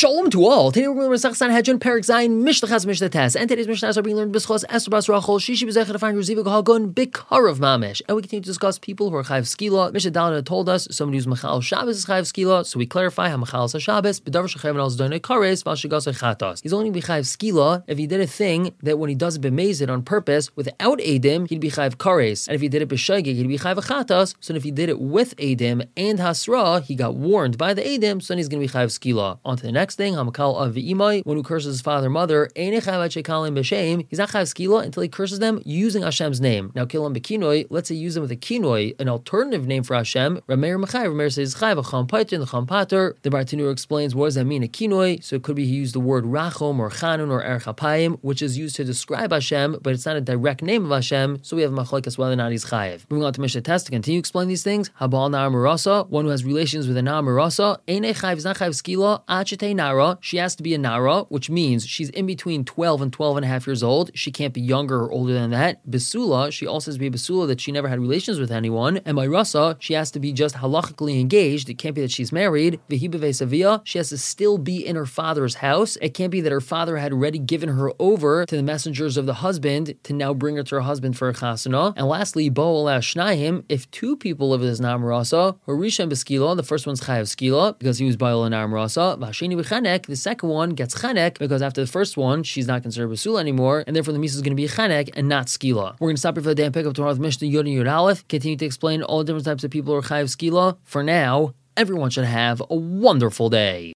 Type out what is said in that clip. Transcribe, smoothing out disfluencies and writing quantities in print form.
Shalom to all. Today we're going to Masech Sanhedrin, Perek Zayin, Mishnah Chas, Mishnah Tes. And today's Mishnahs are being learned B'schos Esther Bas Rachel, Shishi B'zechah to find Reziva G'Hagon, B'karav Mamish. And we continue to discuss people who are Chayav Skila. Mishnah Daled told us somebody who's Machal Shabbos is Chayav Skila, so we clarify how Machal is Shabbos, B'davar Shechayav Al Zdonei Kares, V'ashigas Chatos. He's only going to be Chayav Skila if he did a thing that when he does it b'mezid on purpose, without Edim, he'd be Chayav Kares. And if he did it b'shagig, he'd be Chayav Chatos. So if he did it with Edim and Hasra, he got warned by the Edim, so then he's going to be Chayav Skila. On to the next thing, Hamakal of V'imai, one who curses his father and mother, he's not Chayav Skila until he curses them using Hashem's name. Now, Kilam B'kinoi, let's say use them with a kinoi, an alternative name for Hashem. Rameir Mechayev, Rameir says Chayav, Acham Paitin, Acham Pater. The Bartanur explains what does that mean, a kinoi. So it could be he used the word Rachom or Chanun or Erech HaPayim, which is used to describe Hashem, but it's not a direct name of Hashem, so we have Machlokes whether or not he's Chayav. Moving on to Mishnah Tes to continue to explain these things. Habal Na'ar Marasa, one who has relations with a Na'ar Marasa, Einei Chayav, is not Chayav Skila, Achetei Nara, she has to be a Nara, which means she's in between 12 and 12 and a half years old. She can't be younger or older than that. Besula, she also has to be a Besula that she never had relations with anyone. And by Rasa, she has to be just halachically engaged. It can't be that she's married. V'hibave Savia, she has to still be in her father's house. It can't be that her father had already given her over to the messengers of the husband to now bring her to her husband for a chasana. And lastly, Bo'ol Shnayim, if two people live with his Na'ar Marasa, Harishan Beskila, the first one's Chayav Skila, because he was Bo'ol Na'ar Marasa. V'hasheni B'chanek, the second one gets Chanek, because after the first one, she's not considered Basula anymore, and therefore the Misa is going to be Chanek and not Skila. We're going to stop here for the day and pick up tomorrow with Mishnah Yod and Yod Aleph, continue to explain all the different types of people who are Chayav Skila. For now, everyone should have a wonderful day.